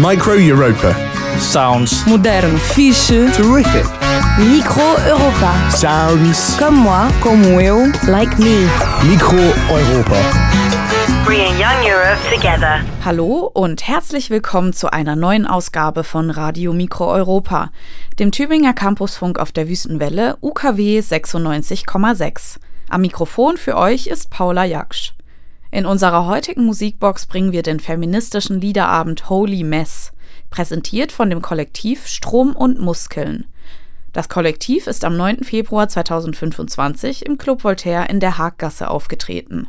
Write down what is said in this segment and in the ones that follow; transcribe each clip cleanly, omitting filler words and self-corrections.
Micro Europa. Sounds Moderno. Fiche. Terrific. Micro Europa. Sounds. Comme moi. Como eu. Like me. Micro Europa. Bringing young Europe together. Hallo und herzlich willkommen zu einer neuen Ausgabe von Radio Micro Europa, dem Tübinger Campusfunk auf der Wüstenwelle UKW 96,6. Am Mikrofon für euch ist Paula Jaksch. In unserer heutigen Musikbox bringen wir den feministischen Liederabend Holy Mess, präsentiert von dem Kollektiv Strom und Muskeln. Das Kollektiv ist am 9. Februar 2025 im Club Voltaire in der Haaggasse aufgetreten.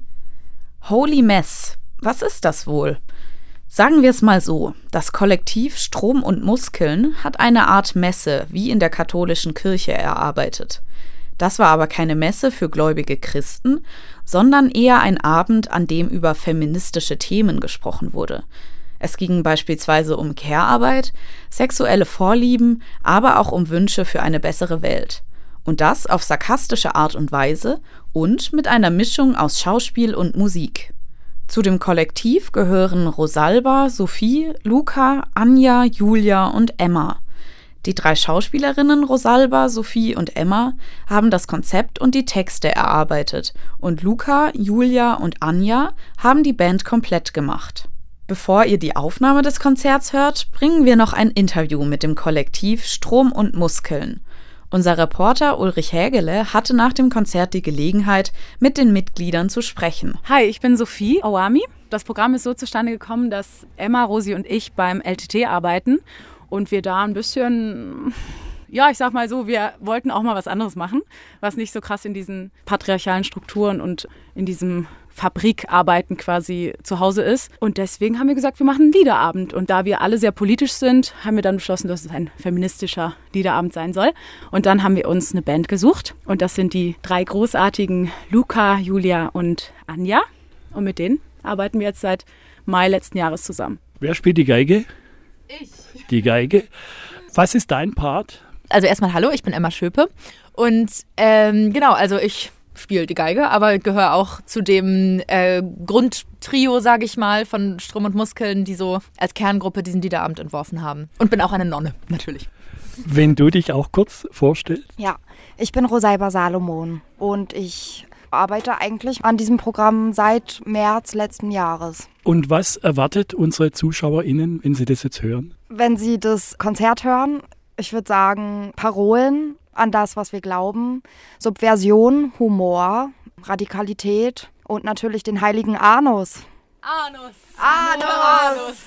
Holy Mess, was ist das wohl? Sagen wir es mal so, das Kollektiv Strom und Muskeln hat eine Art Messe wie in der katholischen Kirche erarbeitet. Das war aber keine Messe für gläubige Christen, sondern eher ein Abend, an dem über feministische Themen gesprochen wurde. Es ging beispielsweise um Care-Arbeit, sexuelle Vorlieben, aber auch um Wünsche für eine bessere Welt. Und das auf sarkastische Art und Weise und mit einer Mischung aus Schauspiel und Musik. Zu dem Kollektiv gehören Rosalba, Sophie, Luca, Anja, Julia und Emma. Die 3 Schauspielerinnen Rosalba, Sophie und Emma haben das Konzept und die Texte erarbeitet und Luca, Julia und Anja haben die Band komplett gemacht. Bevor ihr die Aufnahme des Konzerts hört, bringen wir noch ein Interview mit dem Kollektiv Strom und Muskeln. Unser Reporter Ulrich Hägele hatte nach dem Konzert die Gelegenheit, mit den Mitgliedern zu sprechen. Hi, ich bin Sophie Awami. Das Programm ist so zustande gekommen, dass Emma, Rosi und ich beim LTT arbeiten und wir da ein bisschen, ja, ich sag mal so, wir wollten auch mal was anderes machen, was nicht so krass in diesen patriarchalen Strukturen und in diesem Fabrikarbeiten quasi zu Hause ist. Und deswegen haben wir gesagt, wir machen einen Liederabend. Und da wir alle sehr politisch sind, haben wir dann beschlossen, dass es ein feministischer Liederabend sein soll. Und dann haben wir uns eine Band gesucht. Und das sind die 3 großartigen Luca, Julia und Anja. Und mit denen arbeiten wir jetzt seit Mai letzten Jahres zusammen. Wer spielt die Geige? Ich. Die Geige. Was ist dein Part? Also erstmal hallo, ich bin Emma Schöpe. Und also ich spiele die Geige, aber gehöre auch zu dem Grundtrio, sage ich mal, von Strom und Muskeln, die so als Kerngruppe diesen Liederabend entworfen haben. Und bin auch eine Nonne, natürlich. Wenn du dich auch kurz vorstellst. Ja, ich bin Rosalba Salomon und ich arbeite eigentlich an diesem Programm seit März letzten Jahres. Und was erwartet unsere ZuschauerInnen, wenn sie das jetzt hören? Wenn sie das Konzert hören, ich würde sagen Parolen an das, was wir glauben, Subversion, Humor, Radikalität und natürlich den heiligen Anus. Anus!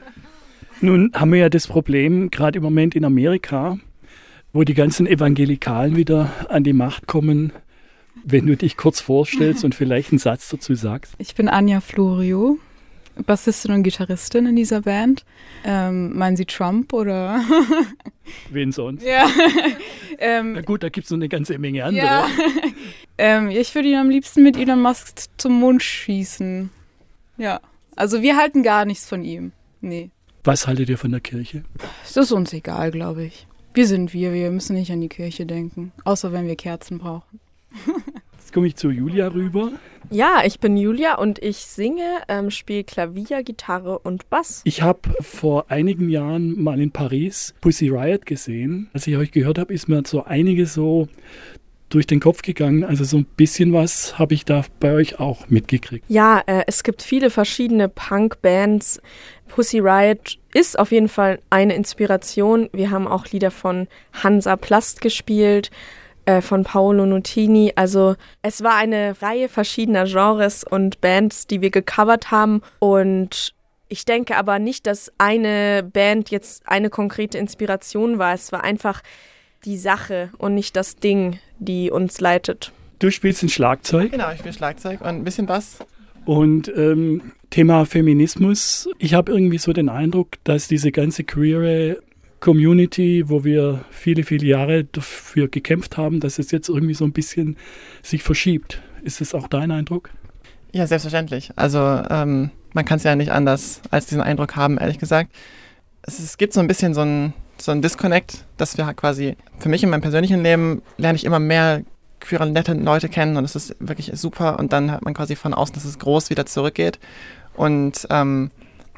Nun haben wir ja das Problem, gerade im Moment in Amerika, wo die ganzen Evangelikalen wieder an die Macht kommen, wenn du dich kurz vorstellst und vielleicht einen Satz dazu sagst. Ich bin Anja Florio, Bassistin und Gitarristin in dieser Band. Meinen Sie Trump oder? Wen sonst? Ja. Na gut, da gibt es noch eine ganze Menge andere. Ja. Ich würde ihn am liebsten mit Elon Musk zum Mond schießen. Ja, also wir halten gar nichts von ihm. Nee. Was haltet ihr von der Kirche? Das ist uns egal, glaube ich. Wir müssen nicht an die Kirche denken. Außer wenn wir Kerzen brauchen. Jetzt komme ich zu Julia rüber. Ja, ich bin Julia und ich singe, spiele Klavier, Gitarre und Bass. Ich habe vor einigen Jahren mal in Paris Pussy Riot gesehen. Als ich euch gehört habe, ist mir so einiges so durch den Kopf gegangen. Also so ein bisschen was habe ich da bei euch auch mitgekriegt. Ja, es gibt viele verschiedene Punk-Bands. Pussy Riot ist auf jeden Fall eine Inspiration. Wir haben auch Lieder von Hansa Plast gespielt, von Paolo Nutini. Also es war eine Reihe verschiedener Genres und Bands, die wir gecovert haben. Und ich denke aber nicht, dass eine Band jetzt eine konkrete Inspiration war. Es war einfach die Sache und nicht das Ding, die uns leitet. Du spielst ein Schlagzeug? Genau, ich spiele Schlagzeug und ein bisschen Bass. Und Thema Feminismus. Ich habe irgendwie so den Eindruck, dass diese ganze queere Community, wo wir viele, viele Jahre dafür gekämpft haben, dass es jetzt irgendwie so ein bisschen sich verschiebt. Ist das auch dein Eindruck? Ja, selbstverständlich. Also man kann es ja nicht anders als diesen Eindruck haben, ehrlich gesagt. Es gibt so ein bisschen so ein Disconnect, dass wir quasi, für mich in meinem persönlichen Leben lerne ich immer mehr queere, nette Leute kennen und das ist wirklich super und dann hat man quasi von außen, dass es groß wieder zurückgeht und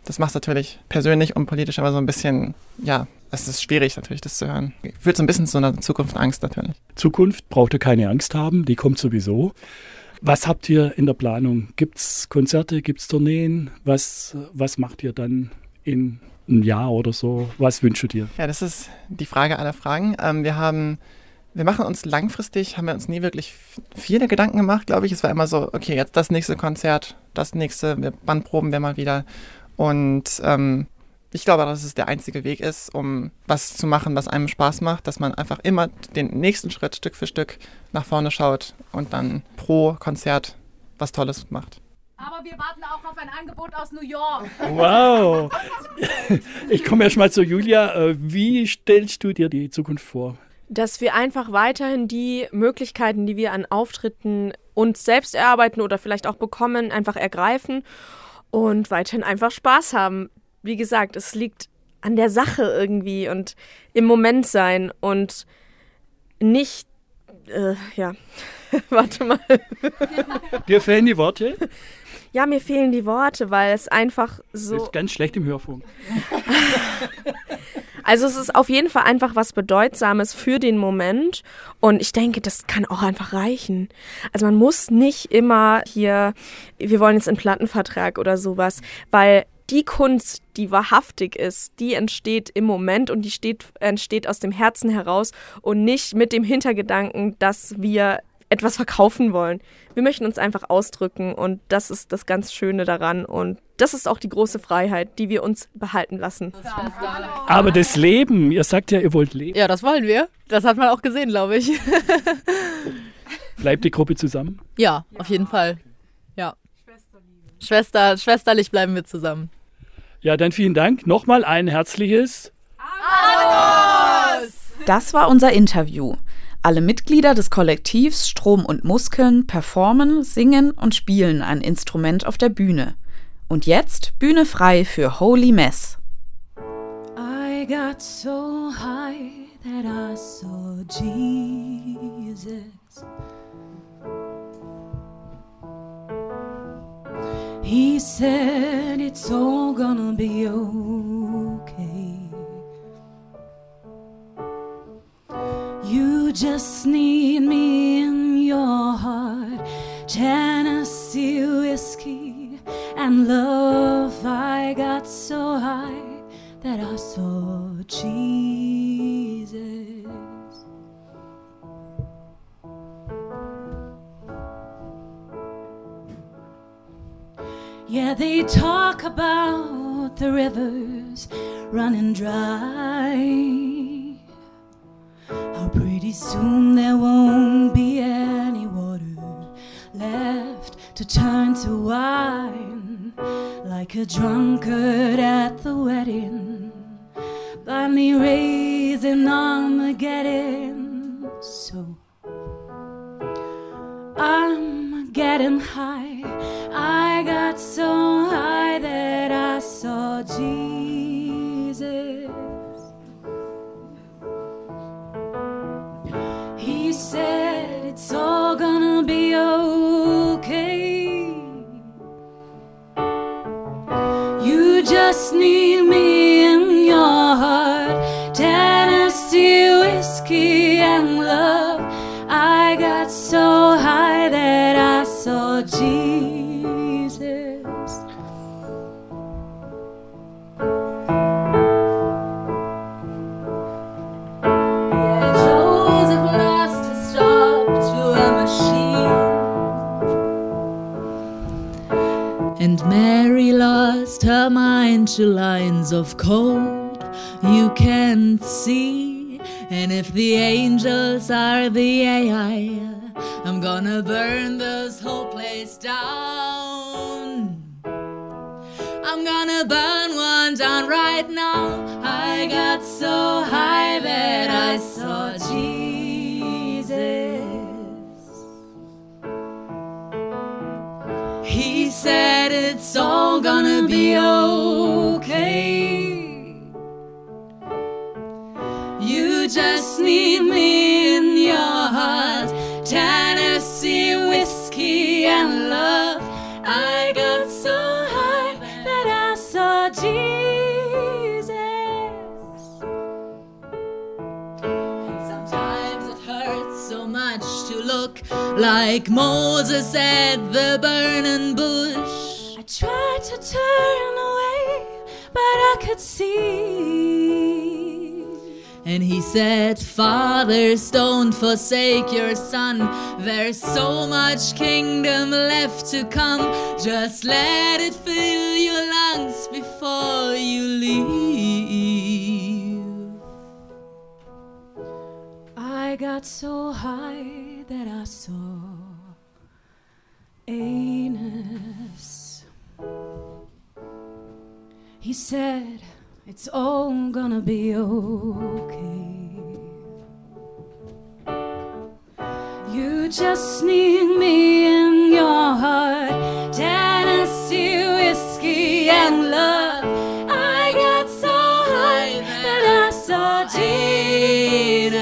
Das macht es natürlich persönlich und politisch aber so ein bisschen, ja, es ist schwierig natürlich, das zu hören. Führt so ein bisschen zu einer Zukunftsangst natürlich. Zukunft braucht ihr keine Angst haben, die kommt sowieso. Was habt ihr in der Planung? Gibt es Konzerte, gibt es Tourneen? Was macht ihr dann in einem Jahr oder so? Was wünschst du dir? Ja, das ist die Frage aller Fragen. Wir machen uns langfristig, haben wir uns nie wirklich viele Gedanken gemacht, glaube ich. Es war immer so, okay, jetzt das nächste Konzert, das nächste, wann proben wir mal wieder? Und ich glaube, dass es der einzige Weg ist, um was zu machen, was einem Spaß macht, dass man einfach immer den nächsten Schritt Stück für Stück nach vorne schaut und dann pro Konzert was Tolles macht. Aber wir warten auch auf ein Angebot aus New York. Wow! Ich komme erst mal zu Julia. Wie stellst du dir die Zukunft vor? Dass wir einfach weiterhin die Möglichkeiten, die wir an Auftritten uns selbst erarbeiten oder vielleicht auch bekommen, einfach ergreifen und weiterhin einfach Spaß haben. Wie gesagt, es liegt an der Sache irgendwie und im Moment sein und nicht, warte mal. Dir fehlen die Worte? Ja, mir fehlen die Worte, weil es einfach so... Das ist ganz schlecht im Hörfunk. Also es ist auf jeden Fall einfach was Bedeutsames für den Moment und ich denke, das kann auch einfach reichen. Also man muss nicht immer hier, wir wollen jetzt einen Plattenvertrag oder sowas, weil die Kunst, die wahrhaftig ist, die entsteht im Moment und die entsteht aus dem Herzen heraus und nicht mit dem Hintergedanken, dass wir etwas verkaufen wollen. Wir möchten uns einfach ausdrücken und das ist das ganz Schöne daran und das ist auch die große Freiheit, die wir uns behalten lassen. Aber das Leben, ihr sagt ja, ihr wollt leben. Ja, das wollen wir. Das hat man auch gesehen, glaube ich. Bleibt die Gruppe zusammen? Ja, auf jeden Fall. Ja. Schwesterlich bleiben wir zusammen. Ja, dann vielen Dank. Nochmal ein herzliches Annos! Das war unser Interview. Alle Mitglieder des Kollektivs Strom und Muskeln performen, singen und spielen ein Instrument auf der Bühne. Und jetzt Bühne frei für Holy Mess. I got so high that I saw Jesus. He said it's all gonna be okay. You just need me in your heart, Tennessee whiskey and love. I got so high that I saw Jesus. Yeah, they talk about the rivers running dry, how pretty soon there won't be any water left to turn to wine, like a drunkard at the wedding, blindly raising Armageddon. So I'm getting high. I got so high that I saw Jesus. He said it's all gonna be okay. You just need me in your heart, Tennessee whiskey and love. I got so high that I saw Jesus. Yeah, Joseph lost his job to a machine, and Mary lost her mind to lines of code you can't see. And if the angels are the AI, I'm gonna burn this whole place down. I'm gonna burn one down right now. I got so high that I saw Jesus. He said it's all gonna be okay. You just need me in your heart, Tennessee whiskey and love. I got so high that I saw Jesus. like Moses at the burning bush. I tried to turn away, but I could see. And he said, fathers, don't forsake your son. There's so much kingdom left to come. Just let it fill your lungs before you leave. I got so high that I saw anus. He said, it's all gonna be okay. You just need me in your heart, Tennessee whiskey and love. I got so high that I saw Jesus.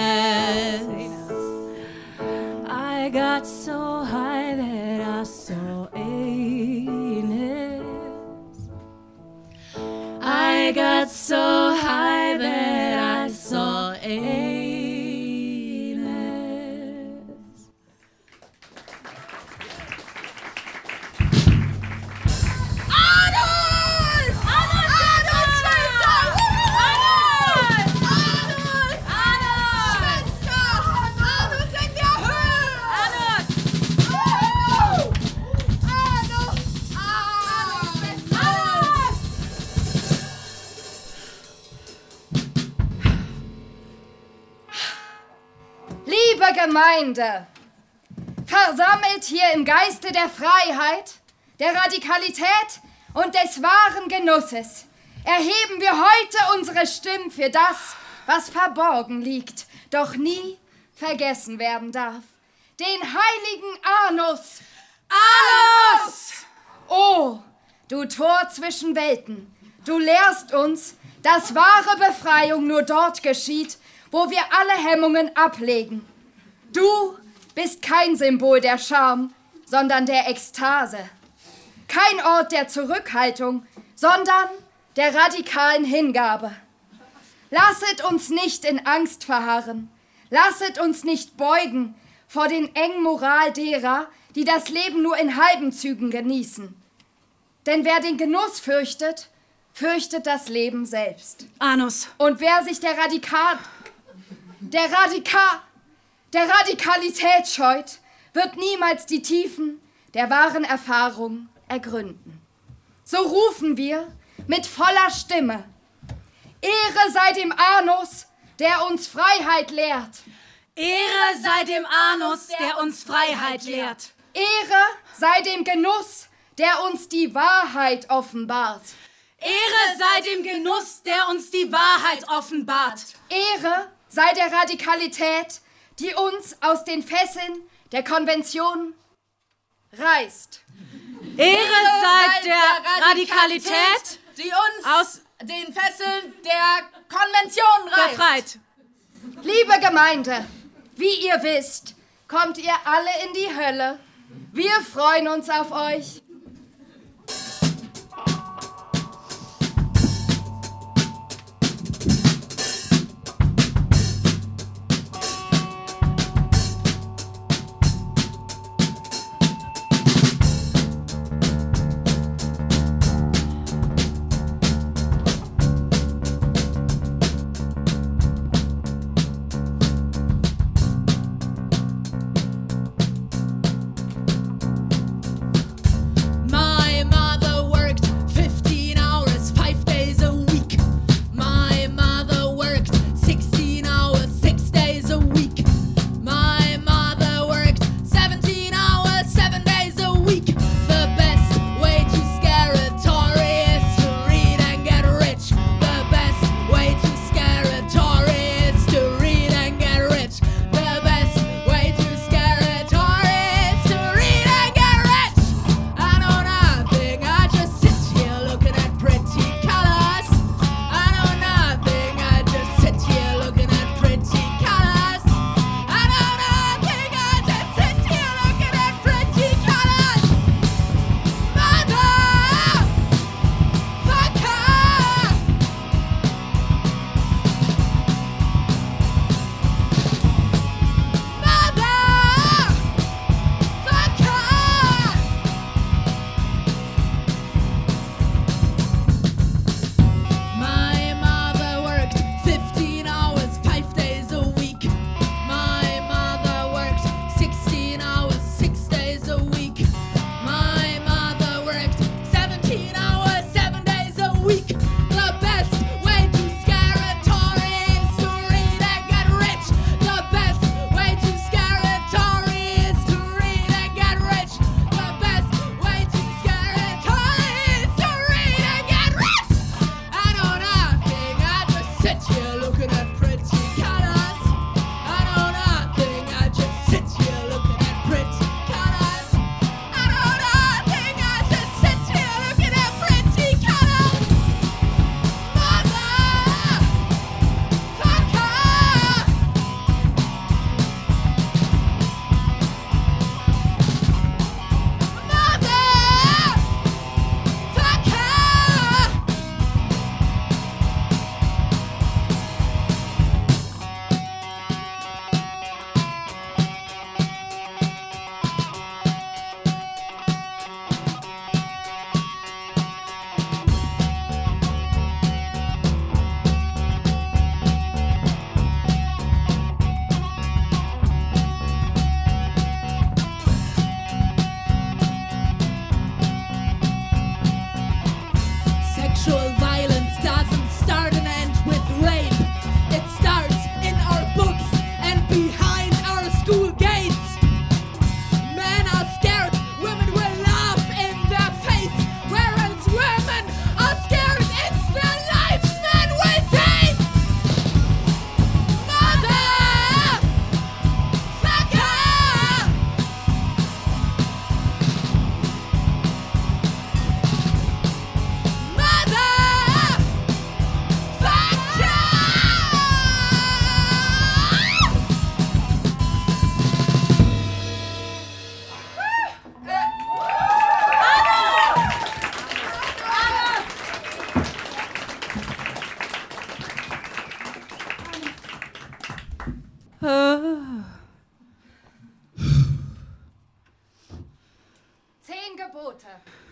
I got so high that I saw anus. I got so high that I saw anus. Liebe Gemeinde, versammelt hier im Geiste der Freiheit, der Radikalität und des wahren Genusses, erheben wir heute unsere Stimmen für das, was verborgen liegt, doch nie vergessen werden darf. Den heiligen Anus. Anus! Oh, du Tor zwischen Welten, du lehrst uns, dass wahre Befreiung nur dort geschieht, wo wir alle Hemmungen ablegen. Du bist kein Symbol der Scham, sondern der Ekstase. Kein Ort der Zurückhaltung, sondern der radikalen Hingabe. Lasset uns nicht in Angst verharren. Lasset uns nicht beugen vor den engen Moral derer, die das Leben nur in halben Zügen genießen. Denn wer den Genuss fürchtet, fürchtet das Leben selbst. Anus. Und wer sich der Radikalität scheut, wird niemals die Tiefen der wahren Erfahrung ergründen. So rufen wir mit voller Stimme: Ehre sei dem Anus, der uns Freiheit lehrt. Ehre sei dem Anus, der uns Freiheit lehrt. Ehre sei dem Genuss, der uns die Wahrheit offenbart. Ehre sei dem Genuss, der uns die Wahrheit offenbart. Ehre sei der Radikalität, die uns aus den Fesseln der Konvention reißt. Ehre sei der Radikalität, die uns aus den Fesseln der Konvention befreit. Liebe Gemeinde, wie ihr wisst, kommt ihr alle in die Hölle. Wir freuen uns auf euch. Sexual violence doesn't start and end with rape. It starts in our books and behind our school gates. Men are scared, women will laugh in their face, whereas women are scared, it's their lives men will take. Mother! Fucker! Mother! Fucker! Zehn Gebote.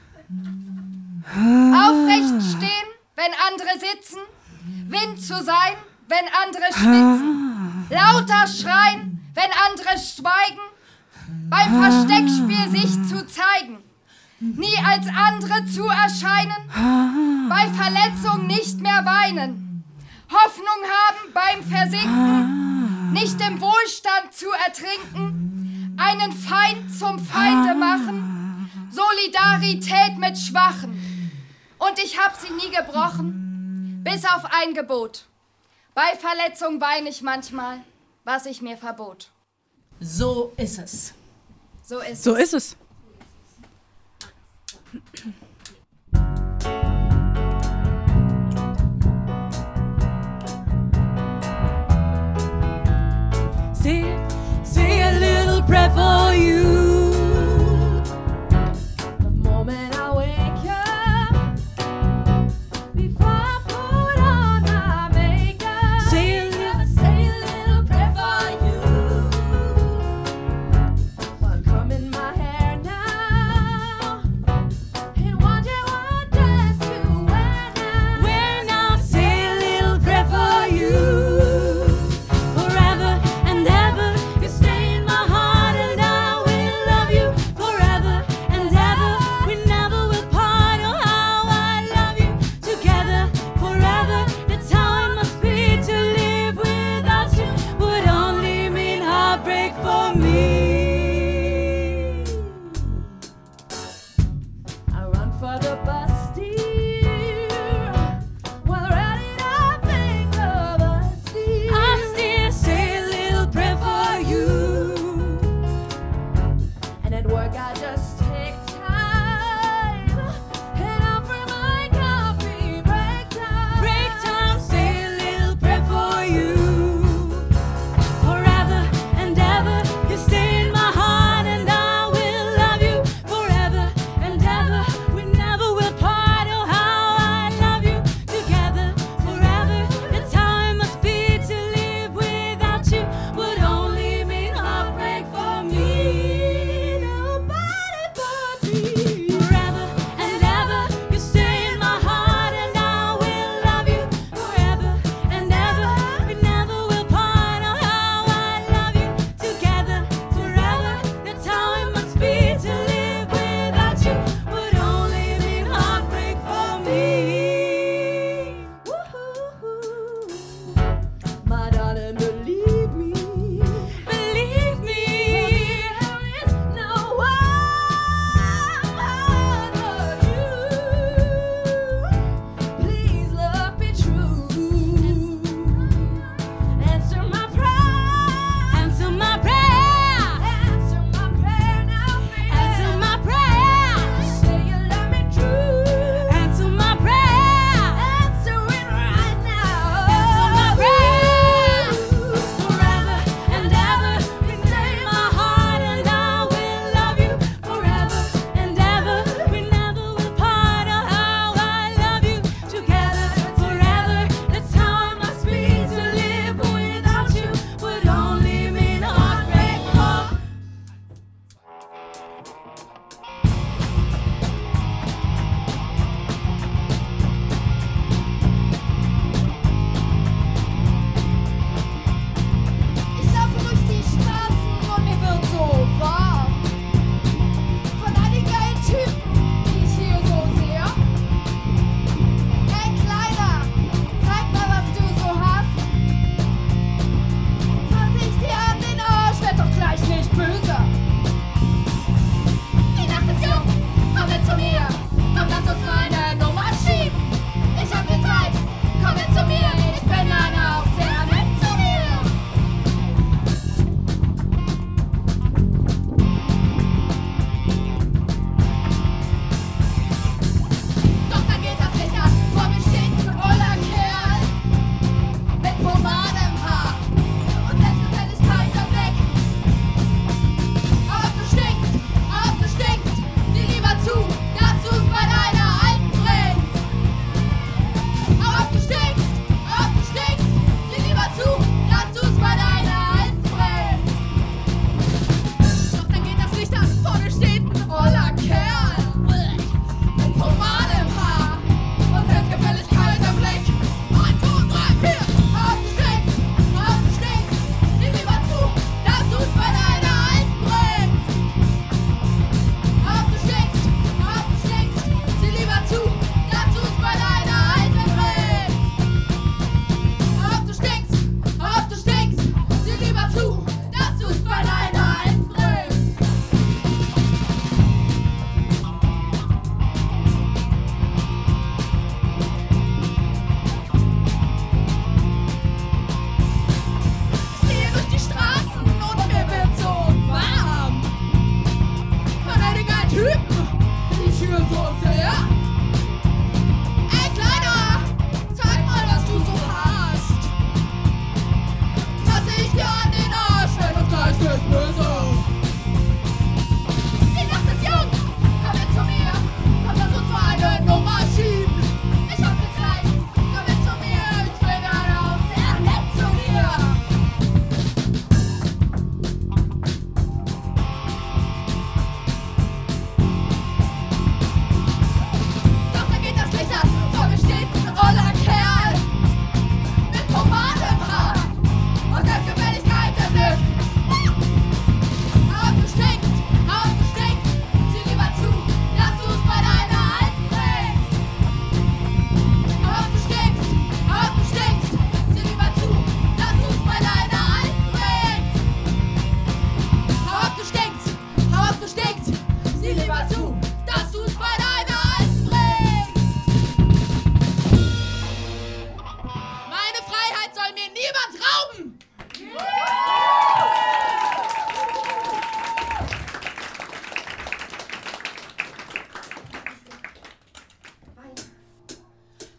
Aufrecht stehen, wenn andere sitzen. Wind zu sein, wenn andere schwitzen. Lauter schreien, wenn andere schweigen. Beim Versteckspiel sich zu zeigen. Nie als andere zu erscheinen. Bei Verletzung nicht mehr weinen. Hoffnung haben beim Versinken. Nicht im Wohlstand zu ertrinken. Einen Feind zum Feinde machen. Solidarität mit Schwachen. Und ich hab sie nie gebrochen, bis auf ein Gebot. Bei Verletzung weine ich manchmal, was ich mir verbot. So ist es. So ist So es. ist es. Say a little prayer for you. The moment I wake up, before I put on my makeup, say a little prayer for you. While combing my hair now, and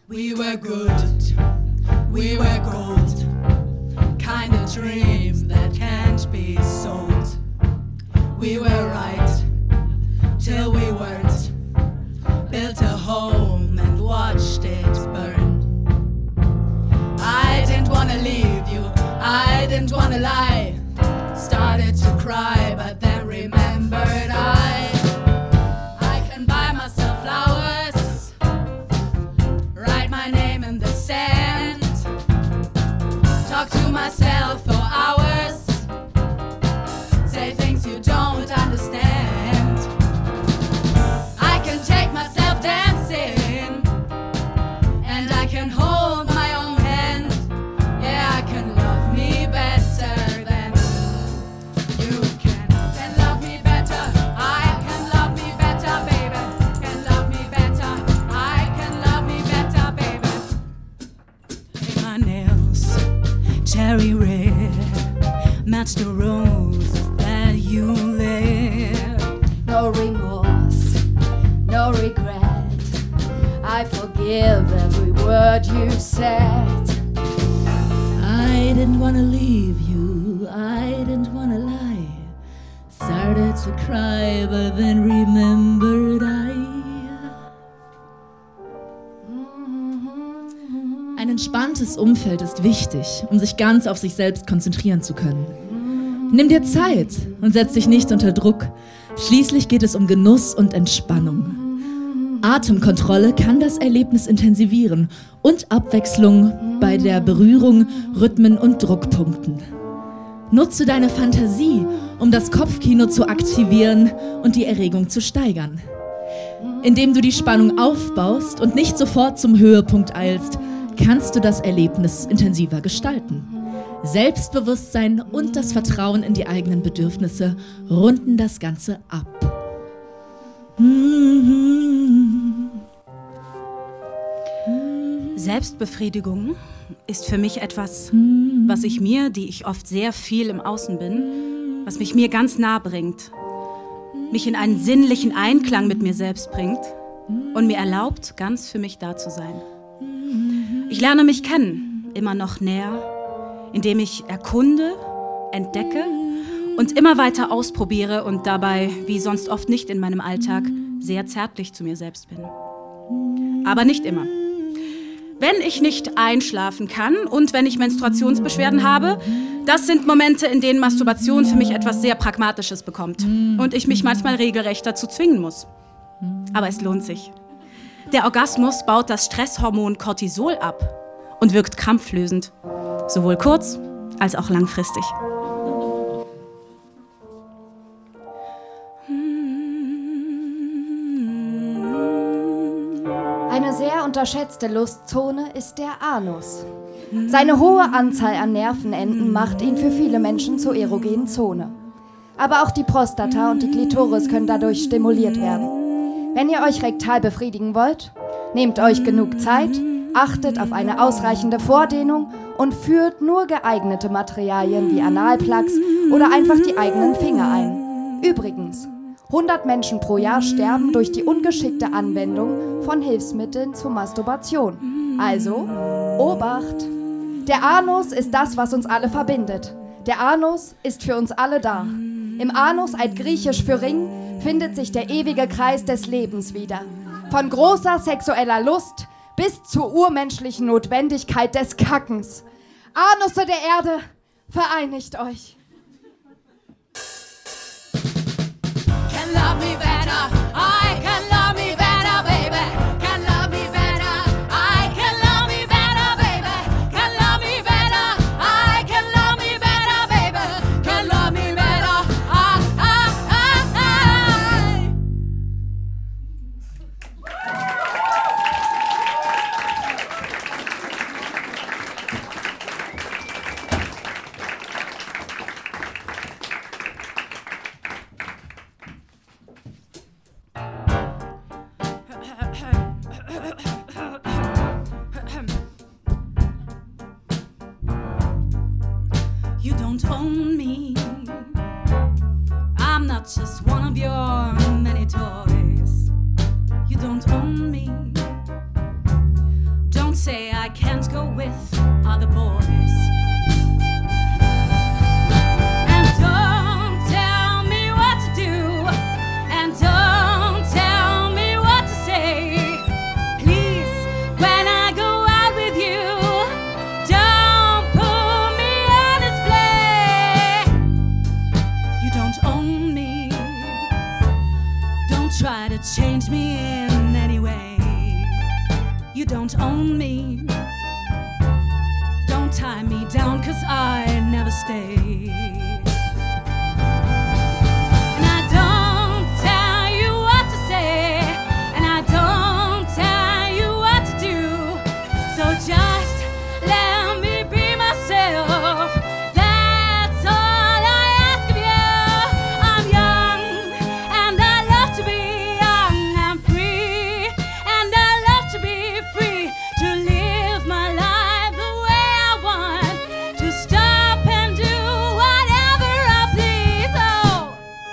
We were good, we were gold, kind of dream that can't be sold. We were right, till we weren't, built a home and watched it burn. I didn't wanna leave you, I didn't wanna lie, started to cry but then remembered I can buy myself flowers, write my name in the sand, talk to myself for hours, say things you don't understand. I can take myself dancing, and I can hold my own hand. Yeah, I can love me better than you can. Can love me better, I can love me better, baby. Can love me better, I can love me better, baby. Hey, my nails, cherry red, match the roses that you lit. No remorse, no regret. I forgive every word you said. I didn't wanna leave you, I didn't wanna lie. Started to cry, but then remembered Ein entspanntes Umfeld ist wichtig, um sich ganz auf sich selbst konzentrieren zu können. Nimm dir Zeit und setz dich nicht unter Druck. Schließlich geht es um Genuss und Entspannung. Atemkontrolle kann das Erlebnis intensivieren und Abwechslung bei der Berührung, Rhythmen und Druckpunkten. Nutze deine Fantasie, um das Kopfkino zu aktivieren und die Erregung zu steigern. Indem du die Spannung aufbaust und nicht sofort zum Höhepunkt eilst, kannst du das Erlebnis intensiver gestalten. Selbstbewusstsein und das Vertrauen in die eigenen Bedürfnisse runden das Ganze ab. Selbstbefriedigung ist für mich etwas, was ich mir, die ich oft sehr viel im Außen bin, was mich mir ganz nah bringt, mich in einen sinnlichen Einklang mit mir selbst bringt und mir erlaubt, ganz für mich da zu sein. Ich lerne mich kennen, immer noch näher, indem ich erkunde, entdecke und immer weiter ausprobiere und dabei, wie sonst oft nicht in meinem Alltag, sehr zärtlich zu mir selbst bin. Aber nicht immer. Wenn ich nicht einschlafen kann und wenn ich Menstruationsbeschwerden habe, das sind Momente, in denen Masturbation für mich etwas sehr Pragmatisches bekommt und ich mich manchmal regelrecht dazu zwingen muss. Aber es lohnt sich. Der Orgasmus baut das Stresshormon Cortisol ab und wirkt krampflösend, sowohl kurz- als auch langfristig. Eine sehr unterschätzte Lustzone ist der Anus. Seine hohe Anzahl an Nervenenden macht ihn für viele Menschen zur erogenen Zone. Aber auch die Prostata und die Klitoris können dadurch stimuliert werden. Wenn ihr euch rektal befriedigen wollt, nehmt euch genug Zeit, achtet auf eine ausreichende Vordehnung und führt nur geeignete Materialien wie Analplugs oder einfach die eigenen Finger ein. Übrigens, 100 Menschen pro Jahr sterben durch die ungeschickte Anwendung von Hilfsmitteln zur Masturbation. Also, Obacht! Der Anus ist das, was uns alle verbindet. Der Anus ist für uns alle da. Im Anus, altgriechisch für Ring, findet sich der ewige Kreis des Lebens wieder. Von großer sexueller Lust bis zur urmenschlichen Notwendigkeit des Kackens. Anusse der Erde, vereinigt euch! Can love me better, I can love me better, baby. Can love me better, I can love me better, baby. Can love me better, I can love me better, baby. Can love me better, I can't go with other boys. And don't tell me what to do, and don't tell me what to say. Please, when I go out with you, don't put me on display. You don't own me, don't try to change me in any way. You don't own me, don't tie me down, 'cause I never stay. And I don't tell you what to say, and I don't tell you what to do. So just let me be myself, that's all I ask of you. I'm young, and I love to be young. I'm free, and I love to be free, to live my life the way I want, to stop and do whatever I please. Oh.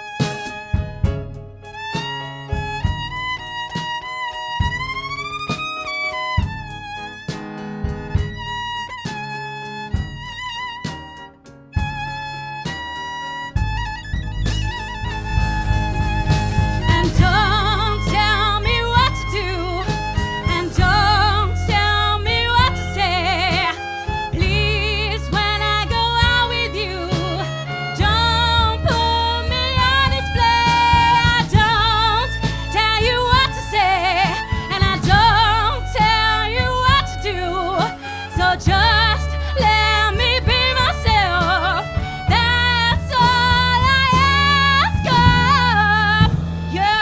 And don't tell me what to do, and don't tell me what to say. Please, when I go out with you, don't put me on display. I don't tell you what to say, and I don't tell you what to do. So just let me be myself, that's all I ask of you.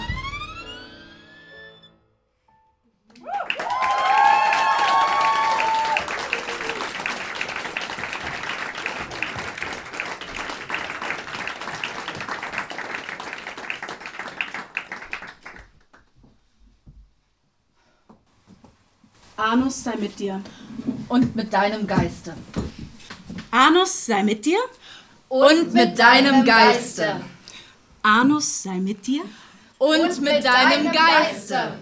Anus sei mit dir. Und mit deinem Geiste. Anus sei mit dir. Und mit deinem Geiste. Anus sei mit dir. Und mit deinem Geiste.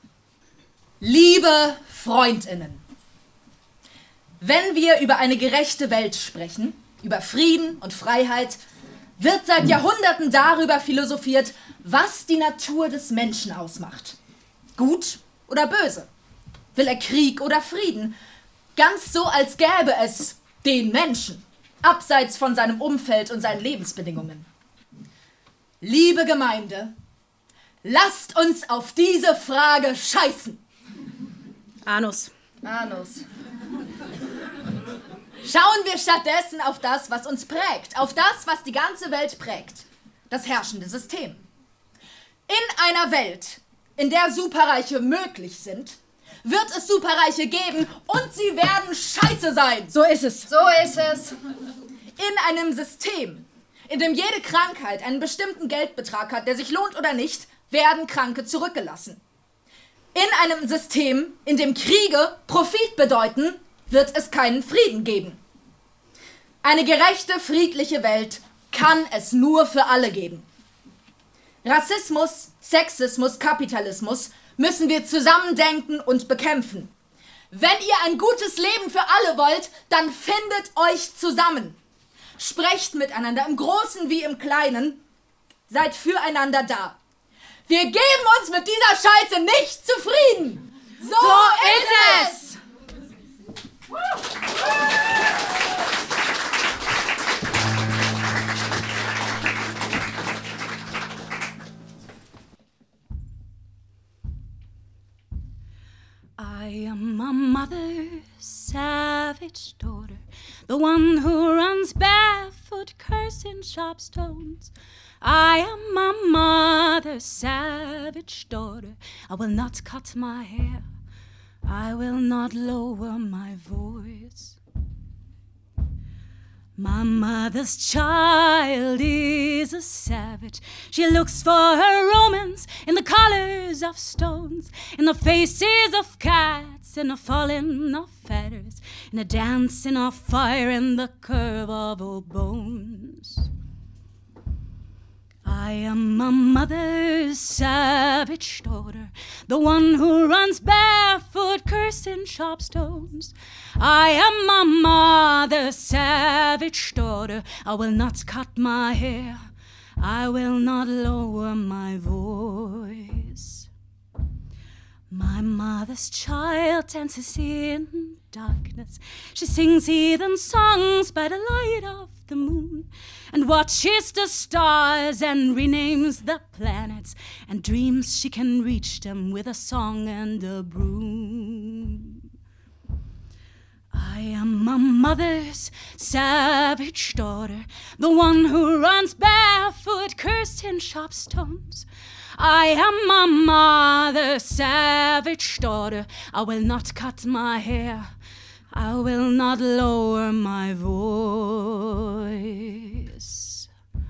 Liebe Freundinnen, wenn wir über eine gerechte Welt sprechen, über Frieden und Freiheit, wird seit Jahrhunderten darüber philosophiert, was die Natur des Menschen ausmacht. Gut oder böse? Will er Krieg oder Frieden? Ganz so, als gäbe es den Menschen, abseits von seinem Umfeld und seinen Lebensbedingungen. Liebe Gemeinde, lasst uns auf diese Frage scheißen. Anus. Schauen wir stattdessen auf das, was uns prägt, auf das, was die ganze Welt prägt, das herrschende System. In einer Welt, in der Superreiche möglich sind, wird es Superreiche geben und sie werden scheiße sein. So ist es. So ist es. In einem System, in dem jede Krankheit einen bestimmten Geldbetrag hat, der sich lohnt oder nicht, werden Kranke zurückgelassen. In einem System, in dem Kriege Profit bedeuten, wird es keinen Frieden geben. Eine gerechte, friedliche Welt kann es nur für alle geben. Rassismus, Sexismus, Kapitalismus müssen wir zusammen denken und bekämpfen. Wenn ihr ein gutes Leben für alle wollt, dann findet euch zusammen. Sprecht miteinander, im Großen wie im Kleinen. Seid füreinander da. Wir geben uns mit dieser Scheiße nicht zufrieden. So ist es! I am a mother's savage daughter, the one who runs barefoot, cursing sharp stones. I am my mother's savage daughter. I will not cut my hair, I will not lower my voice. My mother's child is a savage. She looks for her romance in the colors of stones, in the faces of cats, in the falling of feathers, in the dancing of fire, in the curve of old bones. I am my mother's savage daughter, the one who runs barefoot, barefoot, cursing sharp stones. I am my mother's savage daughter. I will not cut my hair, I will not lower my voice. My mother's child dances in darkness. She sings heathen songs by the light of the moon, and watches the stars and renames the planets, and dreams she can reach them with a song and a broom. I am my mother's savage daughter, the one who runs barefoot, cursed in sharp stones. I am my mother's savage daughter. I will not cut my hair, I will not lower my voice.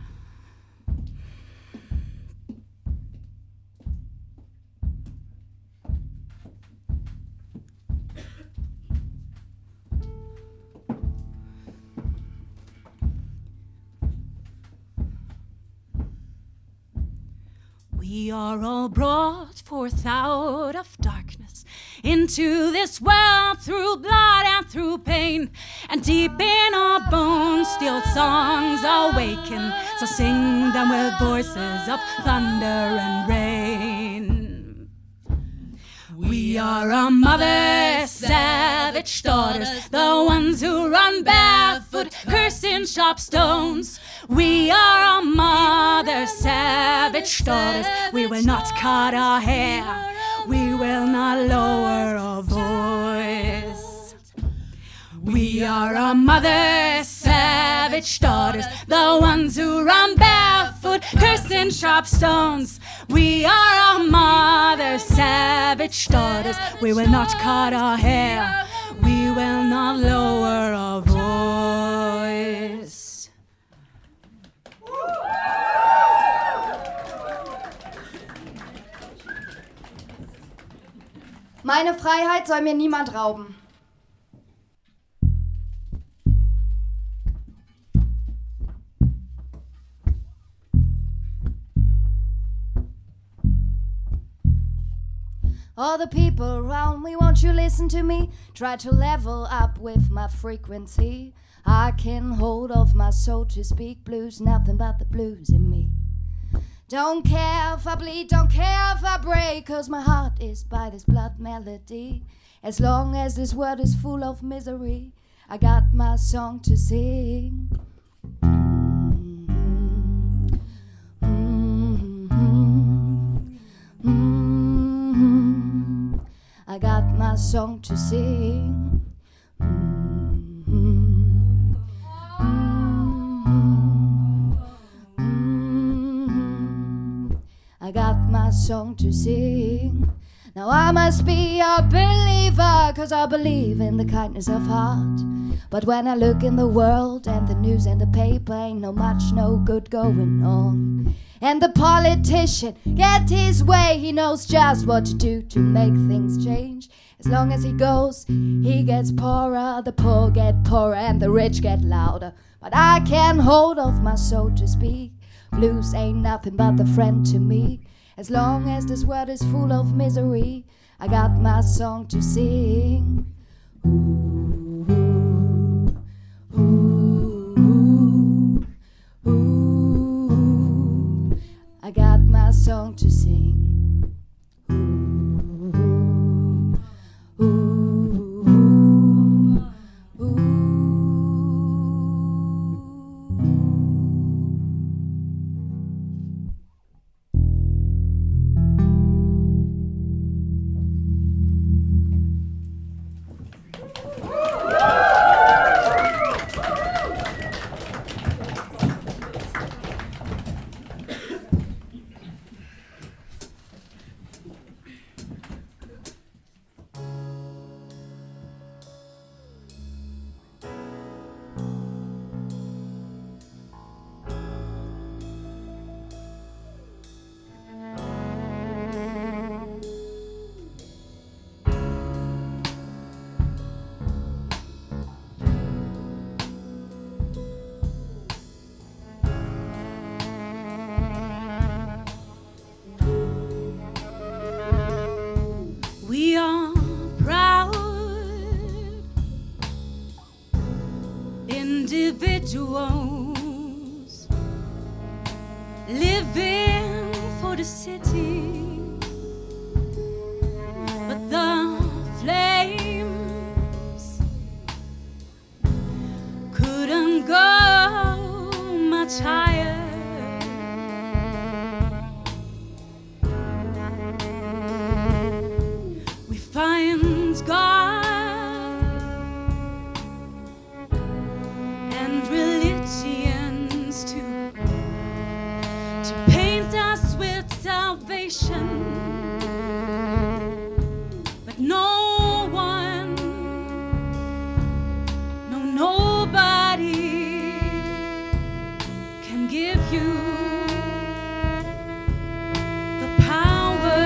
We are all brought forth out of darkness into this world through blood and through pain, and deep in our bones still songs awaken, so sing them with voices of thunder and rain. We are our mother's savage daughters, the ones who run barefoot, cursing sharp stones. We are our mother's savage daughters. We will not cut our hair, we will not lower our voice. We are our mother's savage daughters, the ones who run barefoot, cursing sharp stones. We are our mother's savage daughters. We will not cut our hair, we will not lower our voice. Meine Freiheit soll mir niemand rauben. All the people around me, won't you listen to me? Try to level up with my frequency. I can hold off my soul to speak blues, nothing but the blues in me. Don't care if I bleed, don't care if I break, 'cause my heart is by this blood melody. As long as this world is full of misery, I got my song to sing. I got my song to sing. I got my song to sing. Now I must be a believer, 'cause I believe in the kindness of heart. But when I look in the world and the news and the paper, ain't no good going on. And the politician get his way, he knows just what to do to make things change. As long as he goes, he gets poorer, the poor get poorer and the rich get louder. But I can't hold off my soul to speak. Blues ain't nothing but a friend to me. As long as this world is full of misery, I got my song to sing. Ooh, ooh, ooh, ooh. I got my song to sing. Ooh, ooh, ooh, ooh. individuals living for the city, but the flames couldn't go much higher. We find God and religions to paint us with salvation, but no one, nobody can give you the power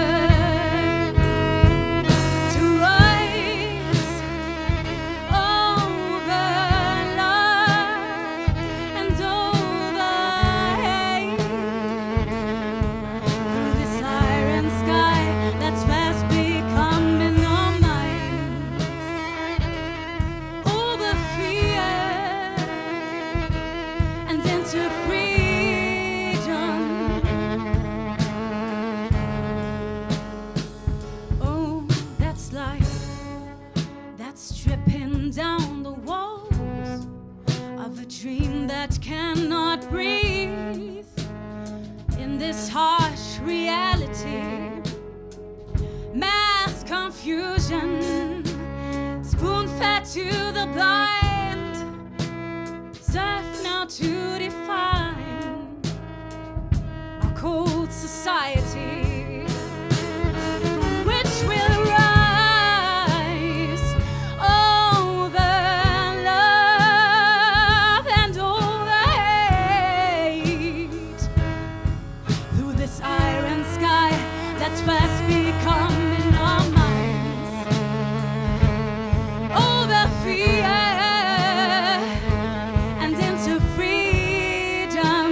to rise over love and over hate, through this iron sky that's fast becoming our minds, over fear and into freedom. Oh, that's life, that's stripping down the walls of a dream that cannot breathe in this harsh reality. Mass confusion, spoon-fed to the blind, serve now to define our cold society, which will rise over love and over hate, through this iron sky that's fast becoming our minds, over fear and into freedom.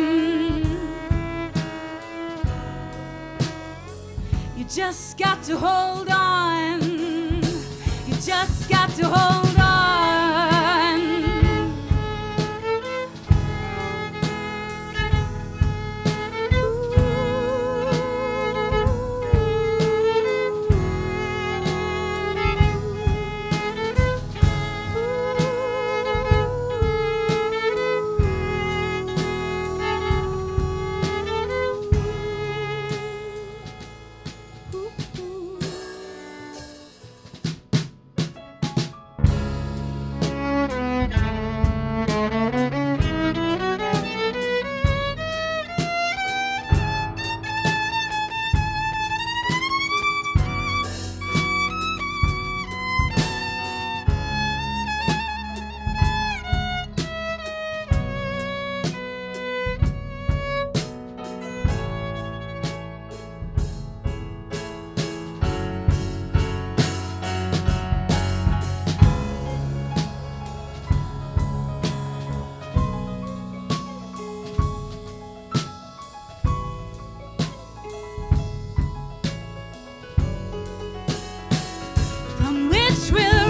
You just got to hold on. You just got to hold on. From which will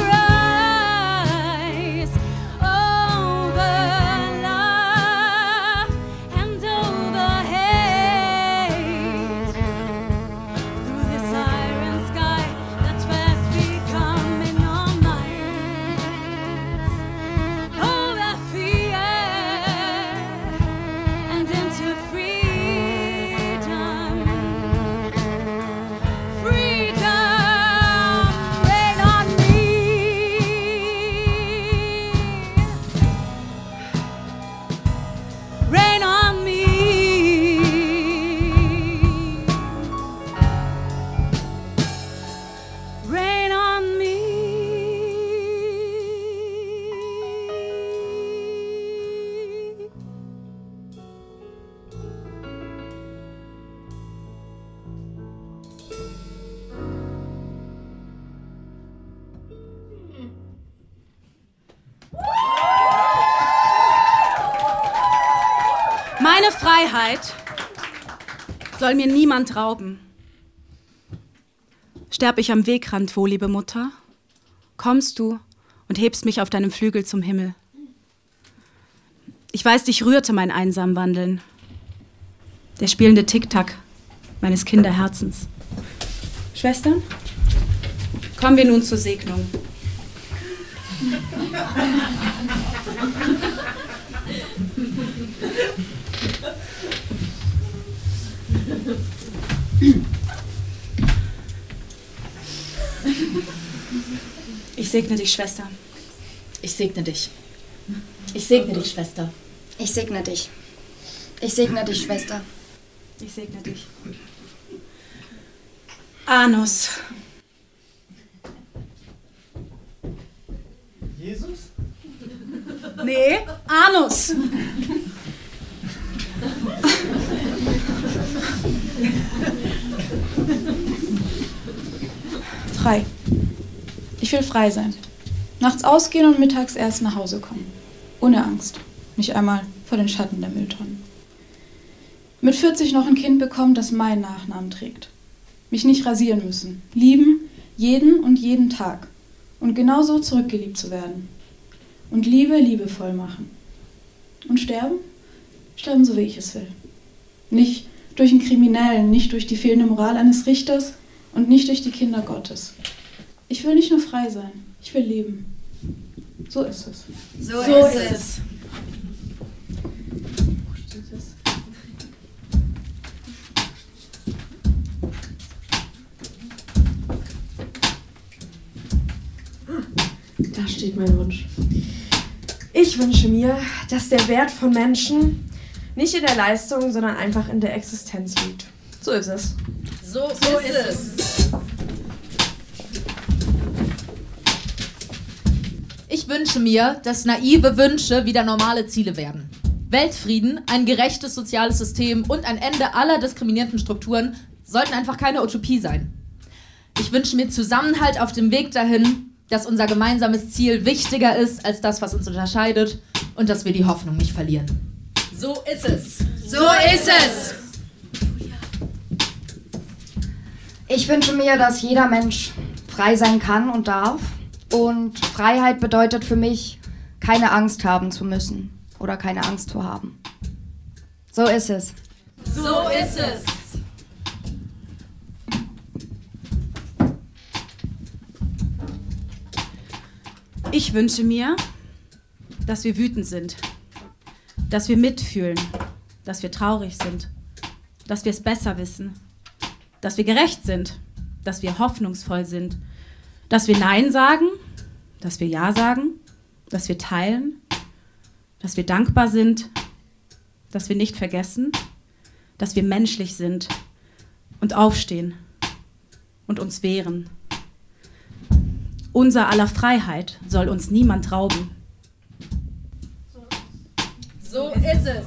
rise over love and over hate, through this iron sky that's fast becoming our minds, over fear and into freedom. Freedom, rain on me. Rain on me. Rain on me. Meine Freiheit soll mir niemand rauben. Sterb ich am Wegrand, wo, liebe Mutter, kommst du und hebst mich auf deinem Flügel zum Himmel. Ich weiß, dich rührte mein einsam Wandeln. Der spielende Tick-Tack meines Kinderherzens. Schwestern, kommen wir nun zur Segnung. Ich segne dich, Schwester. Ich segne dich. Ich segne dich, Schwester. Ich segne dich. Ich segne dich, Schwester. Ich segne dich. Anus. Jesus? Nee, Anus. Frei. Ich will frei sein. Nachts ausgehen und mittags erst nach Hause kommen. Ohne Angst. Nicht einmal vor den Schatten der Mülltonnen. Mit 40 noch ein Kind bekommen, das meinen Nachnamen trägt. Mich nicht rasieren müssen. Lieben, jeden und jeden Tag. Und genauso zurückgeliebt zu werden. Und Liebe liebevoll machen. Und sterben? Sterben, so wie ich es will. Nicht durch einen Kriminellen, nicht durch die fehlende Moral eines Richters und nicht durch die Kinder Gottes. Ich will nicht nur frei sein, ich will leben. So ist es. So ist es. Da steht mein Wunsch. Ich wünsche mir, dass der Wert von Menschen nicht in der Leistung, sondern einfach in der Existenz liegt. So ist es. So ist es. Ich wünsche mir, dass naive Wünsche wieder normale Ziele werden. Weltfrieden, ein gerechtes soziales System und ein Ende aller diskriminierenden Strukturen sollten einfach keine Utopie sein. Ich wünsche mir Zusammenhalt auf dem Weg dahin, dass unser gemeinsames Ziel wichtiger ist als das, was uns unterscheidet und dass wir die Hoffnung nicht verlieren. So ist es. So ist es. Ich wünsche mir, dass jeder Mensch frei sein kann und darf. Und Freiheit bedeutet für mich, keine Angst haben zu müssen oder keine Angst zu haben. So ist es. So ist es. Ich wünsche mir, dass wir wütend sind, dass wir mitfühlen, dass wir traurig sind, dass wir es besser wissen, dass wir gerecht sind, dass wir hoffnungsvoll sind, dass wir Nein sagen, dass wir Ja sagen, dass wir teilen, dass wir dankbar sind, dass wir nicht vergessen, dass wir menschlich sind und aufstehen und uns wehren. Unser aller Freiheit soll uns niemand rauben. So ist es.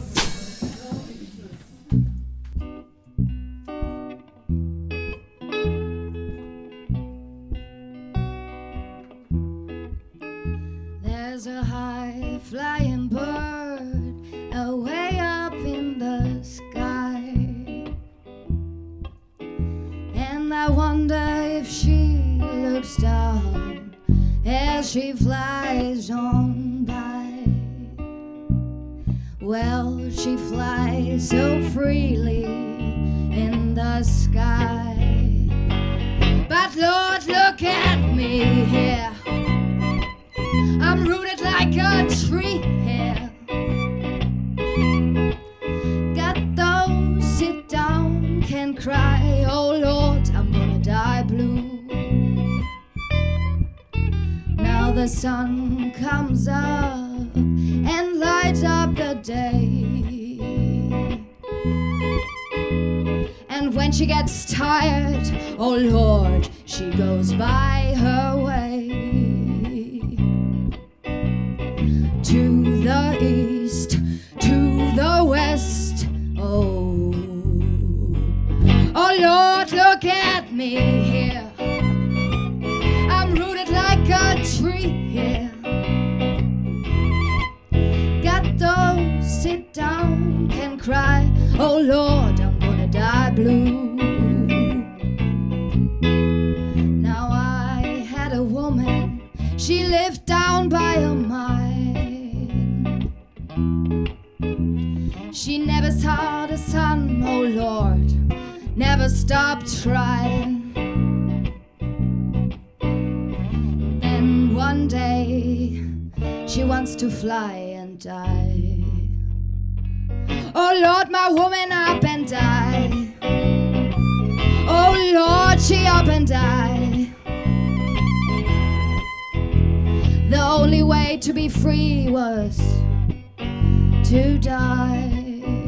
There's a high flying bird away up in the sky, and I wonder if she looks down as she flies on by. Well, she flies so freely in the sky, but Lord, look at me here. I'm rooted like a tree here. Got those sit down, can cry. Oh Lord, I'm gonna die blue. Now the sun comes up and lights up the day, and when she gets tired, oh Lord, she goes by her way. To the east, to the west, oh. Oh Lord, look at me here. I'm rooted like a tree here. Got those sit down, can cry. Oh Lord, I'm gonna die blue. Now I had a woman, she lived down by a mine. never stop trying. Then one day she wants to fly and die. Oh Lord, my woman up and die. Oh Lord, she up and die. The only way to be free was to die.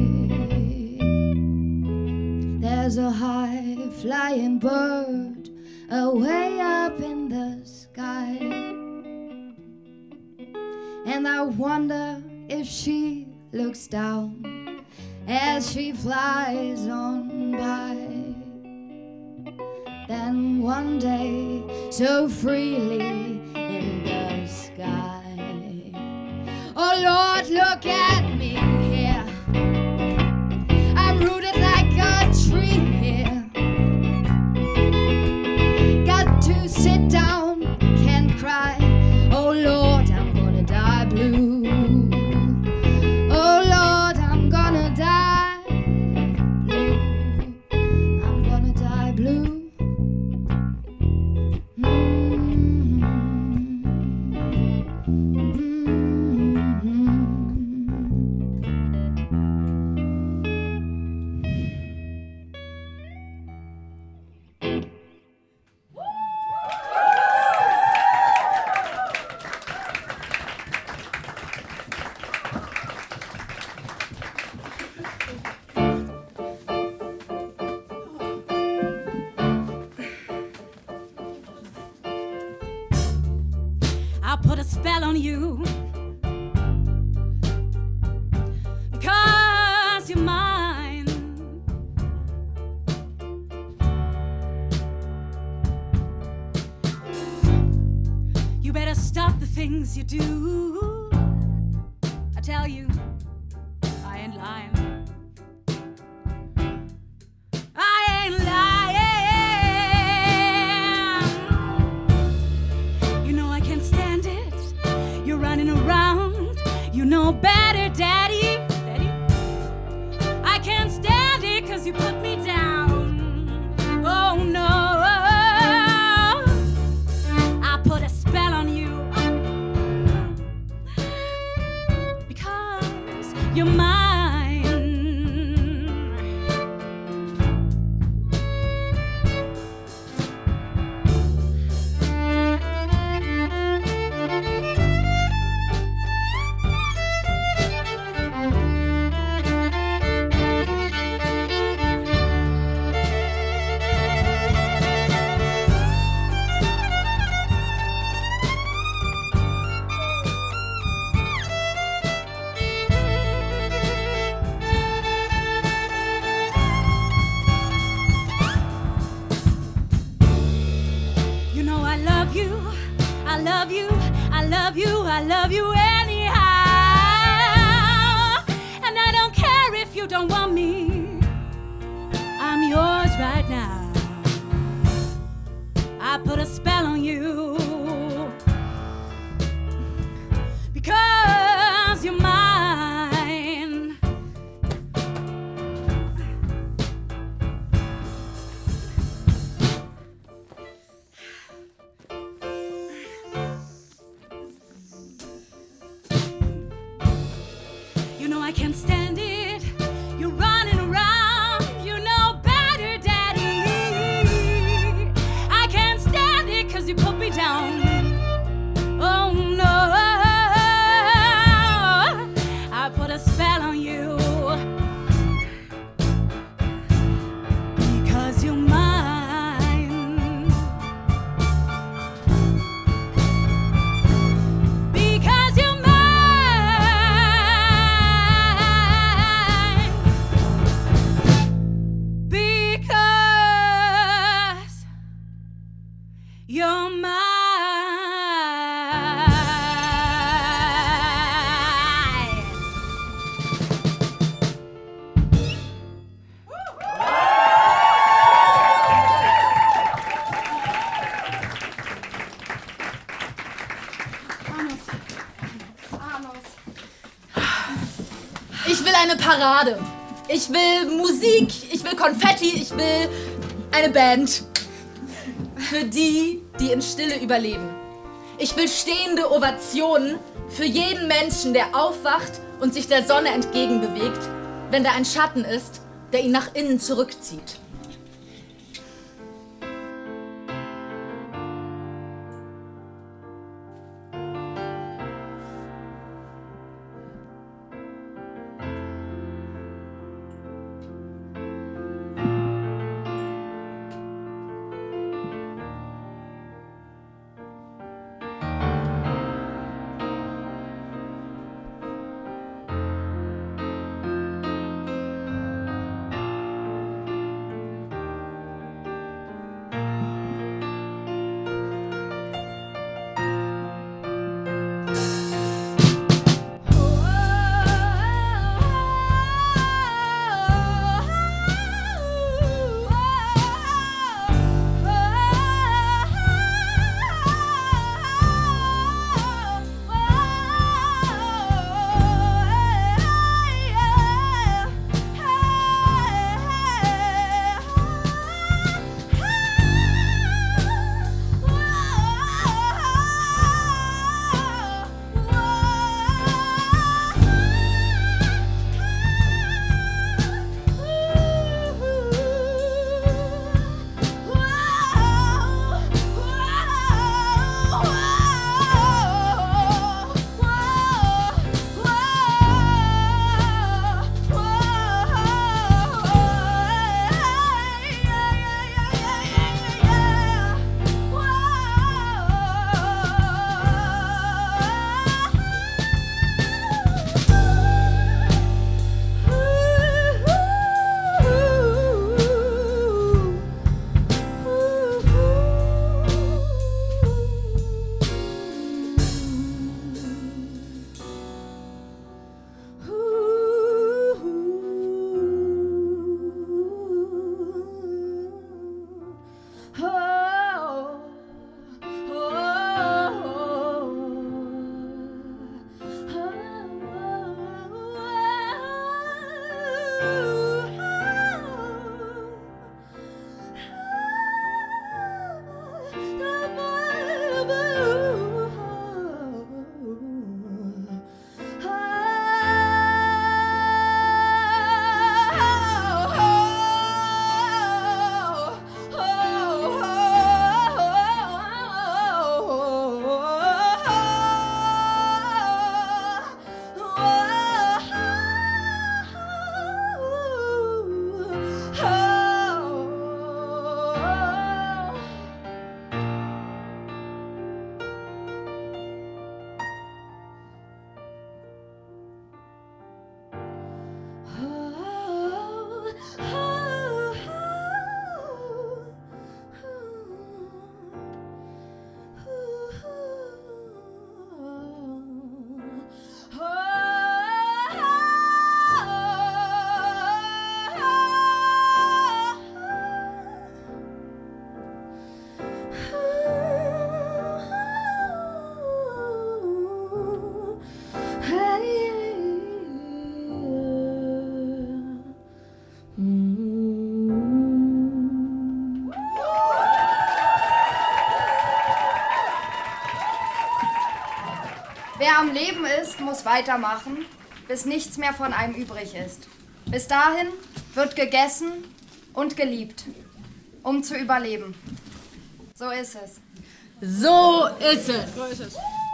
There's a high flying bird away up in the sky, and I wonder if she looks down as she flies on by. Then one day, so freely in the sky, oh Lord, look at me here. I'm rooted like a tree here. Got to sit down, can't cry. Oh Lord, I'm gonna die blue. Oh Lord, I'm gonna die blue. I'm gonna die blue. I'll put a spell on you, 'cause you're mine. You better stop the things you do. I tell you, I ain't lying. I ain't lying. You know I can't stand it. You're running around. You know better, Daddy. I can't stand it 'cause you put me down. Oh no. I put a spell on you, because you're mine. You know I love you, I love you, I love you, I love you anyhow. And I don't care if you don't want me, I'm yours right now. I put a spell on you, because you're mine. You know I can't stand it. You're running around. You know better, Daddy. I can't stand it 'cause you put me down. Oh no. I put a spell on you, because you're mine. Because you're mine. Because you're mine. Ich will eine Parade. Ich will Musik, ich will Konfetti, ich will eine Band. Für die, die in Stille überleben. Ich will stehende Ovationen für jeden Menschen, der aufwacht und sich der Sonne entgegenbewegt, wenn da ein Schatten ist, der ihn nach innen zurückzieht. Wer am Leben ist, muss weitermachen, bis nichts mehr von einem übrig ist. Bis dahin wird gegessen und geliebt, um zu überleben. So ist es. So ist es.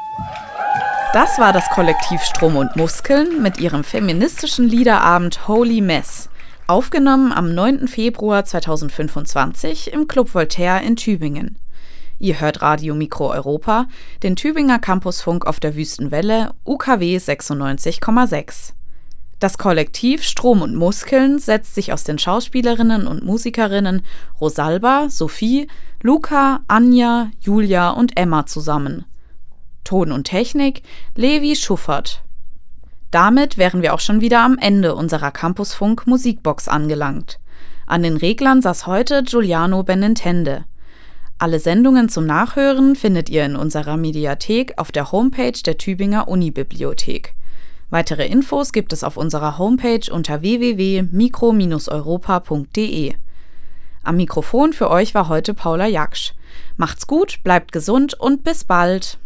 Das war das Kollektiv Strom und Muskeln mit ihrem feministischen Liederabend Holy Mess, aufgenommen am 9. Februar 2025 im Club Voltaire in Tübingen. Ihr hört Radio Mikro Europa, den Tübinger Campusfunk auf der Wüstenwelle UKW 96,6. Das Kollektiv Strom und Muskeln setzt sich aus den Schauspielerinnen und Musikerinnen Rosalba, Sophie, Luca, Anja, Julia und Emma zusammen. Ton und Technik Levi Schuffert. Damit wären wir auch schon wieder am Ende unserer Campusfunk Musikbox angelangt. An den Reglern saß heute Giuliano Benintende. Alle Sendungen zum Nachhören findet ihr in unserer Mediathek auf der Homepage der Tübinger Unibibliothek. Weitere Infos gibt es auf unserer Homepage unter www.mikro-europa.de. Am Mikrofon für euch war heute Paula Jaksch. Macht's gut, bleibt gesund und bis bald!